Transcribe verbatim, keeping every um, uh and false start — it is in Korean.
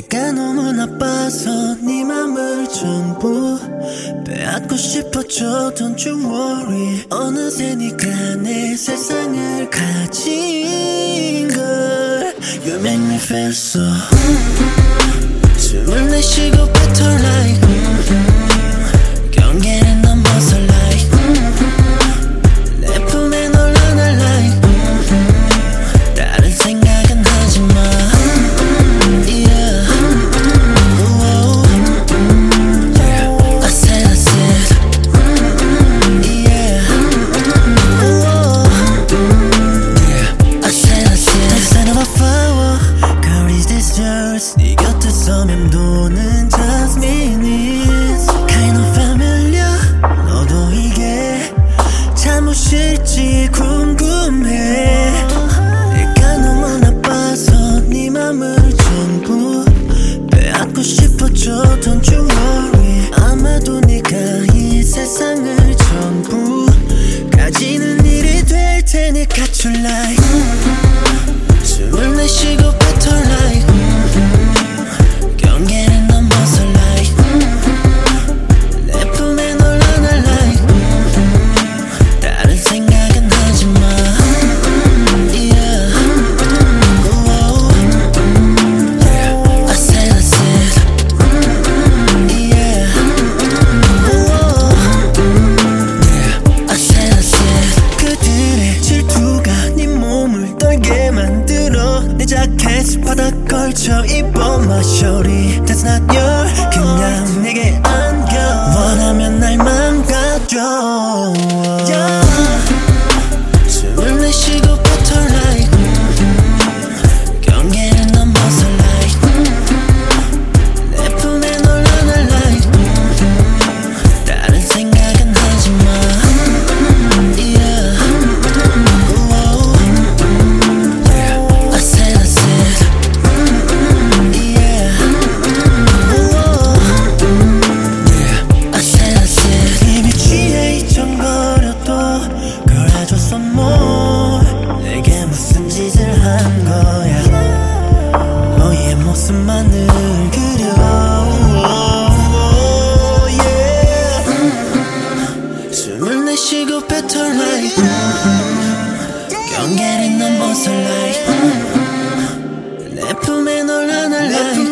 내가 너무 나빠서 네 맘을 전부 빼앗고 싶어져. Don't you worry. 어느새 네가 내 세상을 가진 걸. You make me feel so. 숨을 내쉬고 better like 경계를 넘어서 like 내 품에 널 안아 like 다른 생각은 하지마. Yeah. Whoa. Yeah. I said I said Yeah. Whoa. Yeah. I said I said That's not a flower. Girl, is this yours? 네 곁에서 맴도는 jasmine's kind of familiar. 너도 이게 잠옷일지 궁금해. 내가 너무 나빠서 네 맘을 전부 빼앗고 싶어져. Don't you worry. 아마도 네가 이 세상을 전부 가지는 일이 될 테니 갖출 like 숨을 내쉬고 better like 경계를 넘어서 like 내 품에 널 안아 like 다른 생각은 하지마. Yeah. Whoa. Yeah. I said I said Yeah. Whoa. Yeah. I said I said 그들의 질투가 네 몸을 떨게 만들어. 내 자켓 바닥 걸쳐 입어 my shorty. That's not your 그냥 내게 안겨. 원하면 날 망가져. Yeah. 숨을 내쉬고 better like 경계를 넘어서 like 내 품에 널 안아 like 다른 생각은 하지마. Yeah. Whoa. Yeah. I said I said Yeah. Whoa. Yeah. I said I said 이미 취해 잊혀버려도 그래줘서 뭐 내게 무슨 짓을 한 거야. 너의 모습만을 그려. Yeah. 숨을 내쉬고 better like 경계를 넘어서 like 내 품에 널 안아 like